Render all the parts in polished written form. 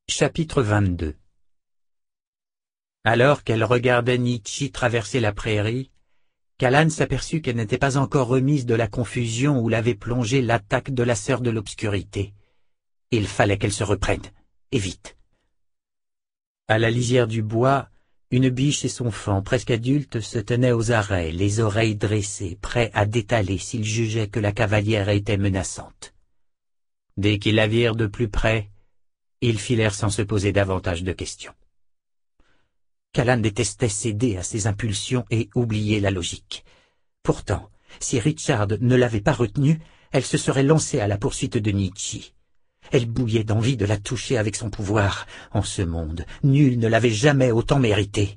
Chapitre 22. Alors qu'elle regardait Nietzsche traverser la prairie, Callan s'aperçut qu'elle n'était pas encore remise de la confusion où l'avait plongée l'attaque de la sœur de l'obscurité. Il fallait qu'elle se reprenne, et vite. À la lisière du bois, une biche et son faon presque adulte se tenaient aux arrêts, les oreilles dressées, prêts à détaler s'ils jugeaient que la cavalière était menaçante. Dès qu'ils la virent de plus près, ils filèrent sans se poser davantage de questions. Callan détestait céder à ses impulsions et oublier la logique. Pourtant, si Richard ne l'avait pas retenue, elle se serait lancée à la poursuite de Nietzsche. Elle bouillait d'envie de la toucher avec son pouvoir. En ce monde, nul ne l'avait jamais autant mérité.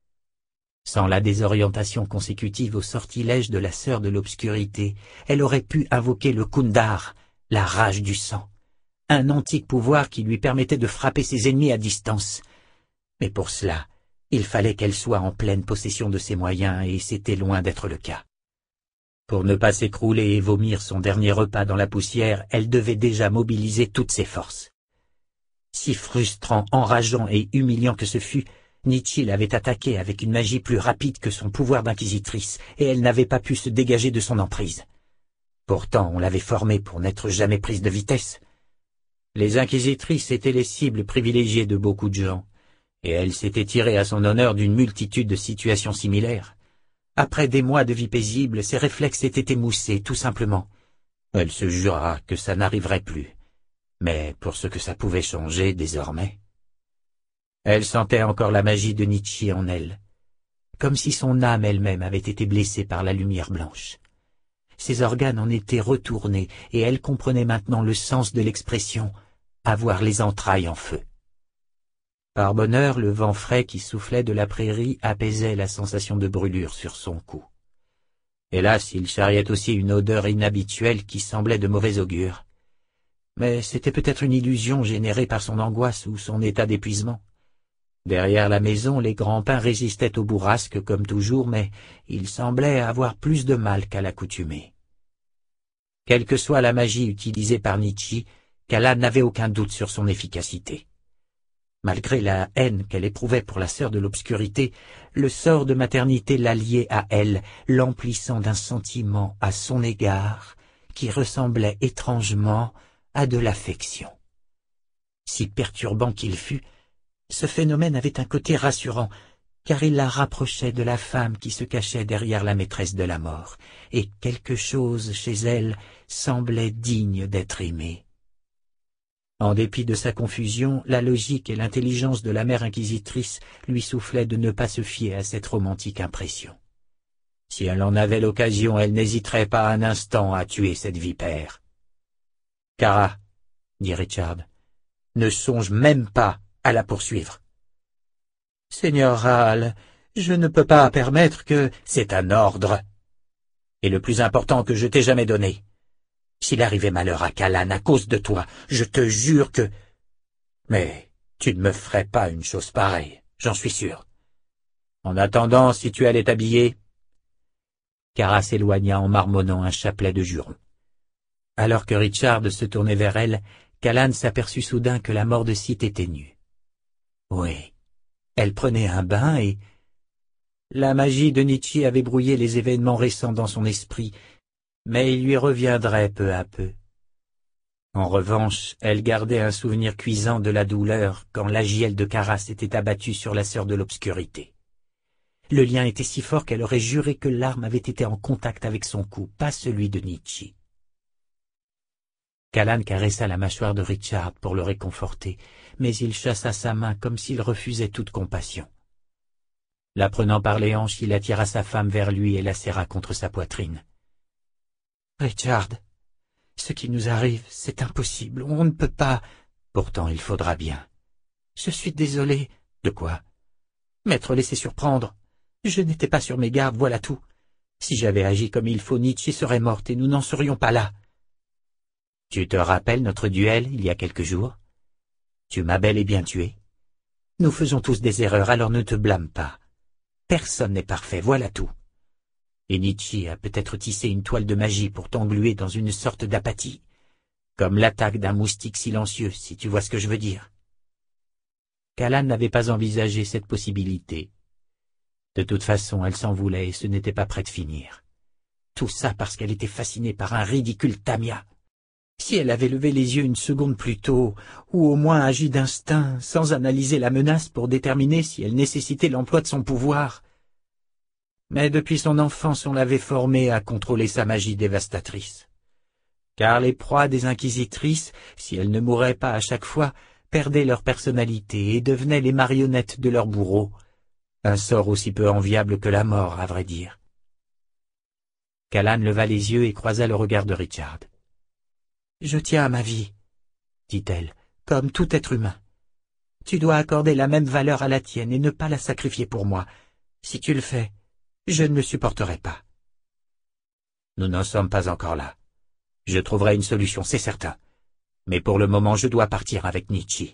Sans la désorientation consécutive au sortilège de la sœur de l'obscurité, elle aurait pu invoquer le Kundar, la rage du sang, un antique pouvoir qui lui permettait de frapper ses ennemis à distance. Mais pour cela, il fallait qu'elle soit en pleine possession de ses moyens, et c'était loin d'être le cas. Pour ne pas s'écrouler et vomir son dernier repas dans la poussière, elle devait déjà mobiliser toutes ses forces. Si frustrant, enrageant et humiliant que ce fût, Nietzsche l'avait attaquée avec une magie plus rapide que son pouvoir d'inquisitrice, et elle n'avait pas pu se dégager de son emprise. Pourtant, on l'avait formée pour n'être jamais prise de vitesse. Les inquisitrices étaient les cibles privilégiées de beaucoup de gens, et elle s'était tirée à son honneur d'une multitude de situations similaires. Après des mois de vie paisible, ses réflexes étaient émoussés, tout simplement. Elle se jura que ça n'arriverait plus, mais pour ce que ça pouvait changer désormais. Elle sentait encore la magie de Nietzsche en elle, comme si son âme elle-même avait été blessée par la lumière blanche. Ses organes en étaient retournés, et elle comprenait maintenant le sens de l'expression « avoir les entrailles en feu ». Par bonheur, le vent frais qui soufflait de la prairie apaisait la sensation de brûlure sur son cou. Hélas, il charriait aussi une odeur inhabituelle qui semblait de mauvais augure. Mais c'était peut-être une illusion générée par son angoisse ou son état d'épuisement. Derrière la maison, les grands pins résistaient aux bourrasques comme toujours, mais ils semblaient avoir plus de mal qu'à l'accoutumée. Quelle que soit la magie utilisée par Nietzsche, Callan n'avait aucun doute sur son efficacité. Malgré la haine qu'elle éprouvait pour la sœur de l'obscurité, le sort de maternité la liait à elle, l'emplissant d'un sentiment à son égard qui ressemblait étrangement à de l'affection. Si perturbant qu'il fût, ce phénomène avait un côté rassurant, car il la rapprochait de la femme qui se cachait derrière la maîtresse de la mort, et quelque chose chez elle semblait digne d'être aimé. En dépit de sa confusion, la logique et l'intelligence de la mère inquisitrice lui soufflaient de ne pas se fier à cette romantique impression. Si elle en avait l'occasion, elle n'hésiterait pas un instant à tuer cette vipère. « Kara, » dit Richard, « ne songe même pas à la poursuivre. »« Seigneur Rahl, je ne peux pas permettre que... »« C'est un ordre, et le plus important que je t'ai jamais donné. S'il arrivait malheur à Callan à cause de toi, je te jure que... Mais tu ne me ferais pas une chose pareille, j'en suis sûr. En attendant, si tu allais t'habiller... » Kara s'éloigna en marmonnant un chapelet de jurons. Alors que Richard se tournait vers elle, Callan s'aperçut soudain que la mort de Sith était nue. Oui, elle prenait un bain et... La magie de Nietzsche avait brouillé les événements récents dans son esprit, mais il lui reviendrait peu à peu. En revanche, elle gardait un souvenir cuisant de la douleur quand l'Agiel de Kara s'était abattu sur la sœur de l'obscurité. Le lien était si fort qu'elle aurait juré que l'arme avait été en contact avec son cou, pas celui de Nietzsche. Callan caressa la mâchoire de Richard pour le réconforter, mais il chassa sa main comme s'il refusait toute compassion. La prenant par les hanches, il attira sa femme vers lui et la serra contre sa poitrine. « Richard, ce qui nous arrive, c'est impossible, on ne peut pas... »« Pourtant, il faudra bien. »« Je suis désolé. »« De quoi ?»« M'être laissé surprendre. Je n'étais pas sur mes gardes, voilà tout. Si j'avais agi comme il faut, Nietzsche serait morte et nous n'en serions pas là. »« Tu te rappelles notre duel il y a quelques jours? Tu m'as bel et bien tué. Nous faisons tous des erreurs, alors ne te blâme pas. Personne n'est parfait, voilà tout. Et Nietzsche a peut-être tissé une toile de magie pour t'engluer dans une sorte d'apathie, comme l'attaque d'un moustique silencieux, si tu vois ce que je veux dire. qu'Alan n'avait pas envisagé cette possibilité. De toute façon, elle s'en voulait et ce n'était pas près de finir. Tout ça parce qu'elle était fascinée par un ridicule Tamia. Si elle avait levé les yeux une seconde plus tôt, ou au moins agi d'instinct, sans analyser la menace pour déterminer si elle nécessitait l'emploi de son pouvoir. Mais depuis son enfance, on l'avait formée à contrôler sa magie dévastatrice. Car les proies des inquisitrices, si elles ne mouraient pas à chaque fois, perdaient leur personnalité et devenaient les marionnettes de leur bourreau. Un sort aussi peu enviable que la mort, à vrai dire. Callan leva les yeux et croisa le regard de Richard. « Je tiens à ma vie, dit-elle, comme tout être humain. Tu dois accorder la même valeur à la tienne et ne pas la sacrifier pour moi. Si tu le fais, je ne le supporterai pas. » Nous n'en sommes pas encore là. Je trouverai une solution, c'est certain. Mais pour le moment, je dois partir avec Nietzsche.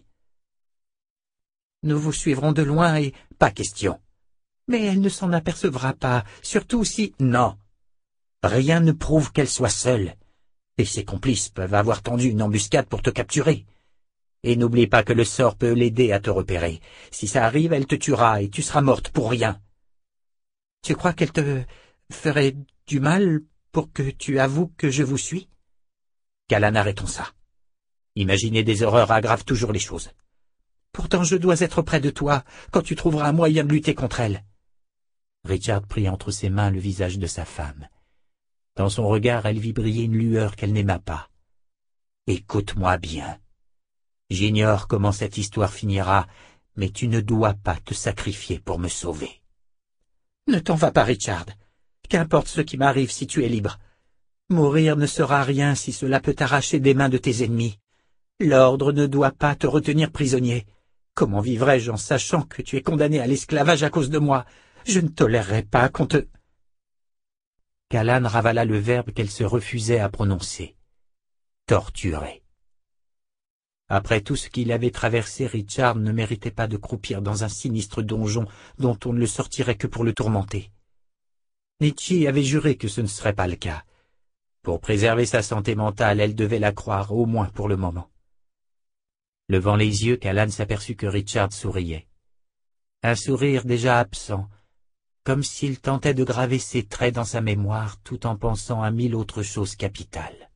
Nous vous suivrons de loin et pas question. Mais elle ne s'en apercevra pas, surtout si... Non. Rien ne prouve qu'elle soit seule. Et ses complices peuvent avoir tendu une embuscade pour te capturer. Et n'oublie pas que le sort peut l'aider à te repérer. Si ça arrive, elle te tuera et tu seras morte pour rien. Tu crois qu'elle te ferait du mal pour que tu avoues que je vous suis? Callan, arrêtons ça. Imaginer des horreurs aggrave toujours les choses. Pourtant je dois être près de toi quand tu trouveras un moyen de lutter contre elle. Richard prit entre ses mains le visage de sa femme. Dans son regard, elle vit briller une lueur qu'elle n'aima pas. « Écoute-moi bien. J'ignore comment cette histoire finira, mais tu ne dois pas te sacrifier pour me sauver. »« Ne t'en vas pas, Richard. Qu'importe ce qui m'arrive si tu es libre. Mourir ne sera rien si cela peut t'arracher des mains de tes ennemis. L'ordre ne doit pas te retenir prisonnier. Comment vivrais-je en sachant que tu es condamné à l'esclavage à cause de moi? Je ne tolérerai pas qu'on te... » Callan ravala le verbe qu'elle se refusait à prononcer. Torturer. Après tout ce qu'il avait traversé, Richard ne méritait pas de croupir dans un sinistre donjon dont on ne le sortirait que pour le tourmenter. Nietzsche avait juré que ce ne serait pas le cas. Pour préserver sa santé mentale, elle devait la croire, au moins pour le moment. Levant les yeux, Callan s'aperçut que Richard souriait. Un sourire déjà absent, comme s'il tentait de graver ses traits dans sa mémoire tout en pensant à 1000 autres choses capitales.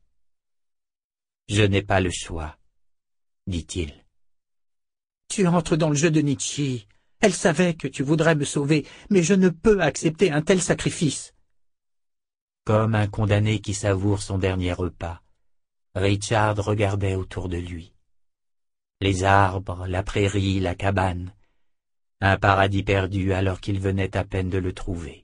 « Je n'ai pas le choix, » dit-il. « Tu entres dans le jeu de Nietzsche. Elle savait que tu voudrais me sauver, mais je ne peux accepter un tel sacrifice. » Comme un condamné qui savoure son dernier repas, Richard regardait autour de lui. Les arbres, la prairie, la cabane, un paradis perdu alors qu'il venait à peine de le trouver.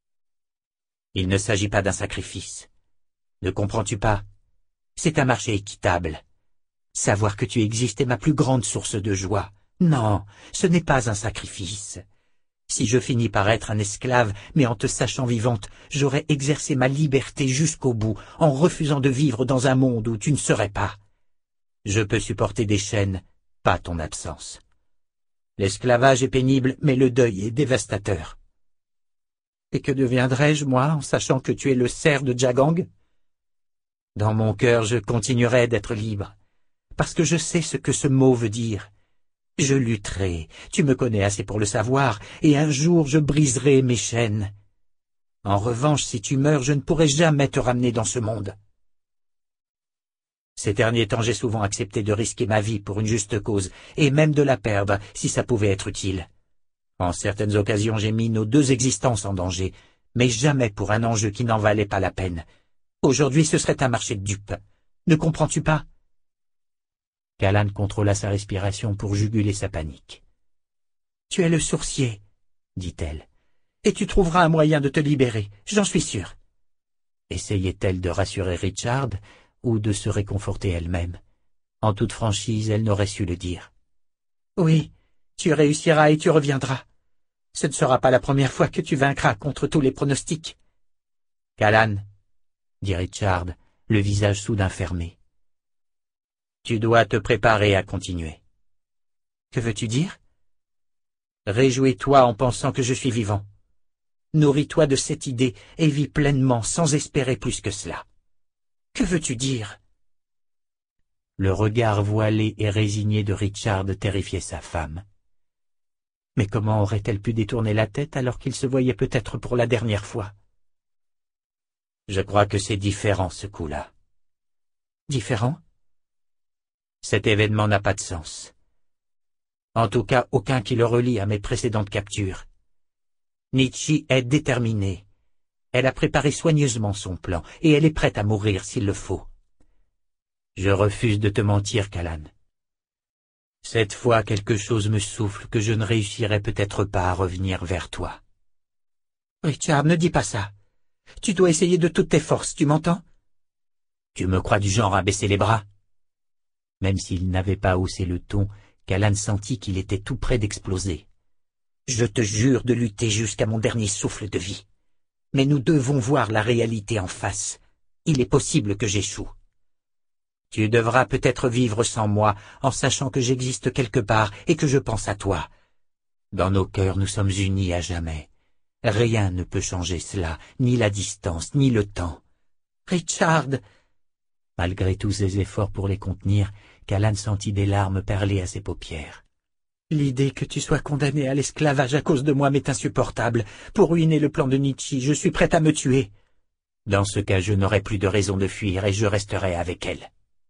Il ne s'agit pas d'un sacrifice. Ne comprends-tu pas? C'est un marché équitable. Savoir que tu existes est ma plus grande source de joie. Non, ce n'est pas un sacrifice. Si je finis par être un esclave, mais en te sachant vivante, j'aurais exercé ma liberté jusqu'au bout, en refusant de vivre dans un monde où tu ne serais pas. Je peux supporter des chaînes, pas ton absence. L'esclavage est pénible, mais le deuil est dévastateur. Et que deviendrais-je, moi, en sachant que tu es le cerf de Jagang? Dans mon cœur, je continuerai d'être libre, parce que je sais ce que ce mot veut dire. Je lutterai, tu me connais assez pour le savoir, et un jour je briserai mes chaînes. En revanche, si tu meurs, je ne pourrai jamais te ramener dans ce monde. Ces derniers temps, j'ai souvent accepté de risquer ma vie pour une juste cause, et même de la perdre, si ça pouvait être utile. En certaines occasions, j'ai mis nos deux existences en danger, mais jamais pour un enjeu qui n'en valait pas la peine. Aujourd'hui, ce serait un marché de dupes. Ne comprends-tu pas? Callan contrôla sa respiration pour juguler sa panique. « Tu es le sourcier, » dit-elle, « et tu trouveras un moyen de te libérer, j'en suis sûre. » Essayait-elle de rassurer Richard ou de se réconforter elle-même? En toute franchise, elle n'aurait su le dire. « Oui, tu réussiras et tu reviendras. Ce ne sera pas la première fois que tu vaincras contre tous les pronostics. »« Callan, » dit Richard, le visage soudain fermé. Tu dois te préparer à continuer. Que veux-tu dire? Réjouis-toi en pensant que je suis vivant. Nourris-toi de cette idée et vis pleinement sans espérer plus que cela. Que veux-tu dire? Le regard voilé et résigné de Richard terrifiait sa femme. Mais comment aurait-elle pu détourner la tête alors qu'ils se voyaient peut-être pour la dernière fois? Je crois que c'est différent ce coup-là. Différent? Cet événement n'a pas de sens. En tout cas, aucun qui le relie à mes précédentes captures. Nietzsche est déterminée. Elle a préparé soigneusement son plan, et elle est prête à mourir s'il le faut. Je refuse de te mentir, Callan. Cette fois, quelque chose me souffle que je ne réussirai peut-être pas à revenir vers toi. Richard, ne dis pas ça. Tu dois essayer de toutes tes forces, tu m'entends? Tu me crois du genre à baisser les bras? Même s'il n'avait pas haussé le ton, Callan sentit qu'il était tout près d'exploser. Je te jure de lutter jusqu'à mon dernier souffle de vie. Mais nous devons voir la réalité en face. Il est possible que j'échoue. Tu devras peut-être vivre sans moi, en sachant que j'existe quelque part et que je pense à toi. Dans nos cœurs, nous sommes unis à jamais. Rien ne peut changer cela, ni la distance, ni le temps. Richard! Malgré tous ses efforts pour les contenir, Callan sentit des larmes perler à ses paupières. L'idée que tu sois condamné à l'esclavage à cause de moi m'est insupportable. Pour ruiner le plan de Nietzsche, je suis prête à me tuer. Dans ce cas, je n'aurai plus de raison de fuir et je resterai avec elle.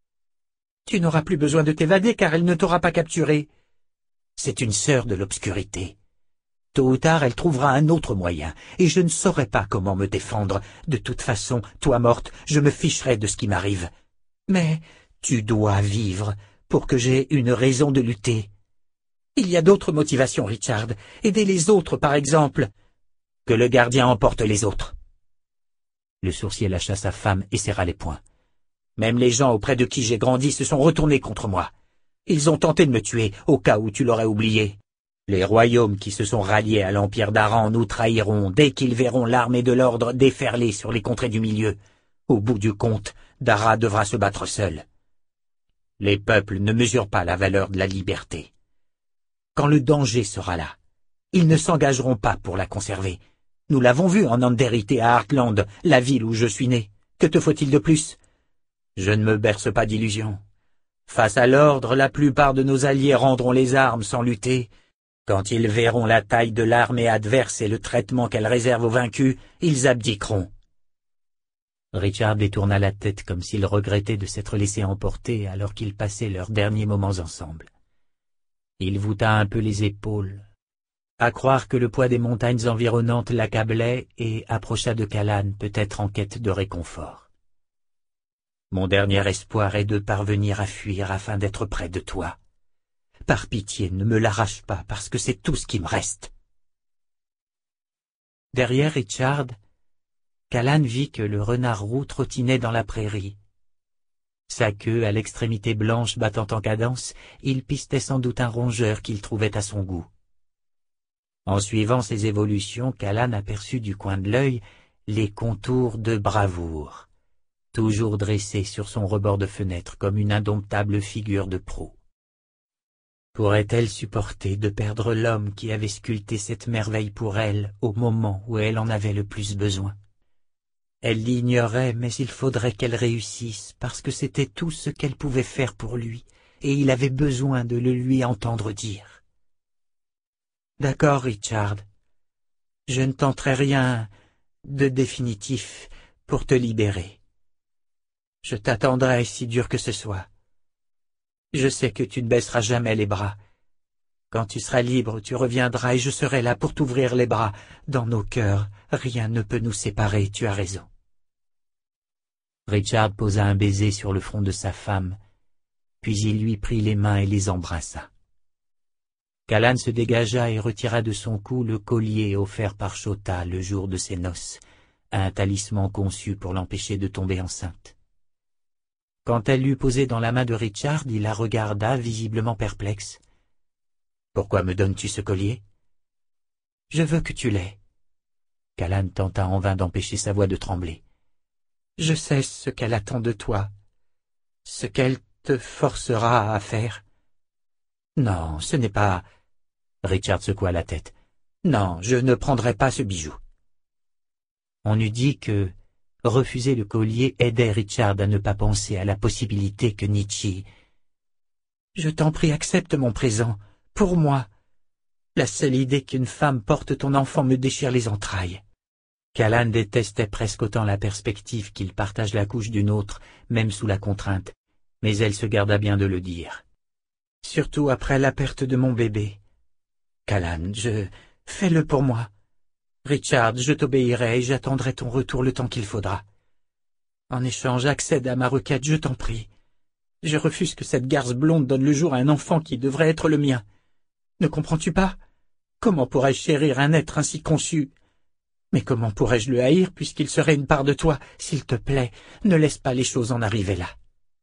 Tu n'auras plus besoin de t'évader car elle ne t'aura pas capturé. C'est une sœur de l'obscurité. Tôt ou tard, elle trouvera un autre moyen, et je ne saurais pas comment me défendre. De toute façon, toi morte, je me ficherai de ce qui m'arrive. Mais tu dois vivre pour que j'aie une raison de lutter. Il y a d'autres motivations, Richard. Aider les autres, par exemple. Que le gardien emporte les autres. Le sourcier lâcha sa femme et serra les poings. Même les gens auprès de qui j'ai grandi se sont retournés contre moi. Ils ont tenté de me tuer, au cas où tu l'aurais oublié. Les royaumes qui se sont ralliés à l'empire d'Aran nous trahiront dès qu'ils verront l'armée de l'ordre déferler sur les contrées du milieu. Au bout du compte, Dara devra se battre seul. Les peuples ne mesurent pas la valeur de la liberté. Quand le danger sera là, ils ne s'engageront pas pour la conserver. Nous l'avons vu en Anderith et à Heartland, la ville où je suis né. Que te faut-il de plus? Je ne me berce pas d'illusions. Face à l'ordre, la plupart de nos alliés rendront les armes sans lutter. Quand ils verront la taille de l'armée adverse et le traitement qu'elle réserve aux vaincus, ils abdiqueront. Richard détourna la tête comme s'il regrettait de s'être laissé emporter alors qu'ils passaient leurs derniers moments ensemble. Il voûta un peu les épaules, à croire que le poids des montagnes environnantes l'accablait, et approcha de Callan, peut-être en quête de réconfort. Mon dernier espoir est de parvenir à fuir afin d'être près de toi. Par pitié, ne me l'arrache pas, parce que c'est tout ce qui me reste. Derrière Richard, Callan vit que le renard roux trottinait dans la prairie. Sa queue à l'extrémité blanche battant en cadence, il pistait sans doute un rongeur qu'il trouvait à son goût. En suivant ses évolutions, Callan aperçut du coin de l'œil les contours de Bravoure, toujours dressé sur son rebord de fenêtre comme une indomptable figure de proue. Pourrait-elle supporter de perdre l'homme qui avait sculpté cette merveille pour elle au moment où elle en avait le plus besoin? Elle l'ignorait, mais il faudrait qu'elle réussisse, parce que c'était tout ce qu'elle pouvait faire pour lui, et il avait besoin de le lui entendre dire. « D'accord, Richard. Je ne tenterai rien de définitif pour te libérer. Je t'attendrai, si dur que ce soit. Je sais que tu ne baisseras jamais les bras. Quand tu seras libre, tu reviendras et je serai là pour t'ouvrir les bras. Dans nos cœurs, rien ne peut nous séparer, tu as raison. » Richard posa un baiser sur le front de sa femme, puis il lui prit les mains et les embrassa. Callan se dégagea et retira de son cou le collier offert par Chota le jour de ses noces, un talisman conçu pour l'empêcher de tomber enceinte. Quand elle l'eut posé dans la main de Richard, il la regarda, visiblement perplexe. « Pourquoi me donnes-tu ce collier ?»« Je veux que tu l'aies. » Callan tenta en vain d'empêcher sa voix de trembler. « Je sais ce qu'elle attend de toi, ce qu'elle te forcera à faire. »« Non, ce n'est pas... » Richard secoua la tête. « Non, je ne prendrai pas ce bijou. » On eût dit que refuser le collier aidait Richard à ne pas penser à la possibilité que Nietzsche... « Je t'en prie, accepte mon présent, pour moi. » La seule idée qu'une femme porte ton enfant me déchire les entrailles. Callan détestait presque autant la perspective qu'il partage la couche d'une autre, même sous la contrainte, mais elle se garda bien de le dire. Surtout après la perte de mon bébé. Callan, fais-le pour moi. Richard, je t'obéirai et j'attendrai ton retour le temps qu'il faudra. En échange, accède à ma requête, je t'en prie. Je refuse que cette garce blonde donne le jour à un enfant qui devrait être le mien. Ne comprends-tu pas? Comment pourrais-je chérir un être ainsi conçu? Mais comment pourrais-je le haïr puisqu'il serait une part de toi? S'il te plaît, ne laisse pas les choses en arriver là.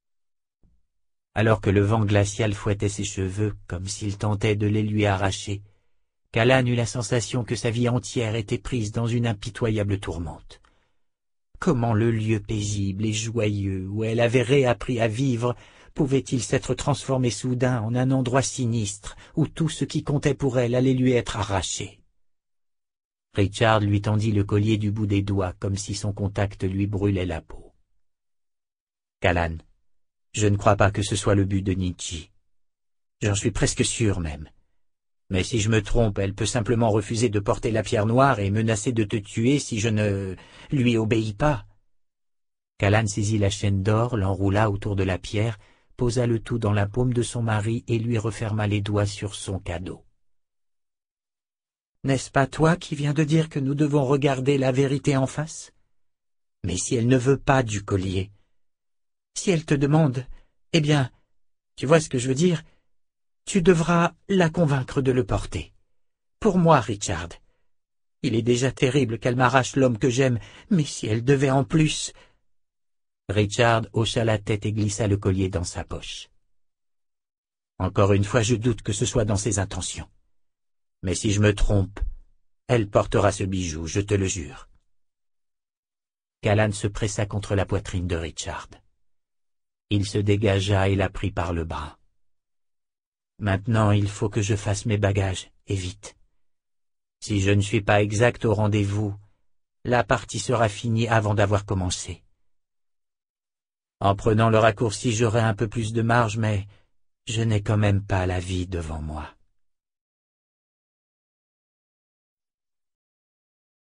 Alors que le vent glacial fouettait ses cheveux comme s'il tentait de les lui arracher, Callan eut la sensation que sa vie entière était prise dans une impitoyable tourmente. Comment le lieu paisible et joyeux où elle avait réappris à vivre pouvait-il s'être transformé soudain en un endroit sinistre où tout ce qui comptait pour elle allait lui être arraché? Richard lui tendit le collier du bout des doigts comme si son contact lui brûlait la peau. Callan, je ne crois pas que ce soit le but de Nietzsche. J'en suis presque sûr même. Mais si je me trompe, elle peut simplement refuser de porter la pierre noire et menacer de te tuer si je ne lui obéis pas. Callan saisit la chaîne d'or, l'enroula autour de la pierre, posa le tout dans la paume de son mari et lui referma les doigts sur son cadeau. N'est-ce pas toi qui viens de dire que nous devons regarder la vérité en face? Mais si elle ne veut pas du collier, si elle te demande, eh bien, tu vois ce que je veux dire, tu devras la convaincre de le porter. Pour moi, Richard. Il est déjà terrible qu'elle m'arrache l'homme que j'aime, mais si elle devait en plus... Richard hocha la tête et glissa le collier dans sa poche. Encore une fois, je doute que ce soit dans ses intentions. Mais si je me trompe, elle portera ce bijou, je te le jure. Callan se pressa contre la poitrine de Richard. Il se dégagea et la prit par le bras. Maintenant, il faut que je fasse mes bagages, et vite. Si je ne suis pas exact au rendez-vous, la partie sera finie avant d'avoir commencé. En prenant le raccourci, j'aurai un peu plus de marge, mais je n'ai quand même pas la vie devant moi.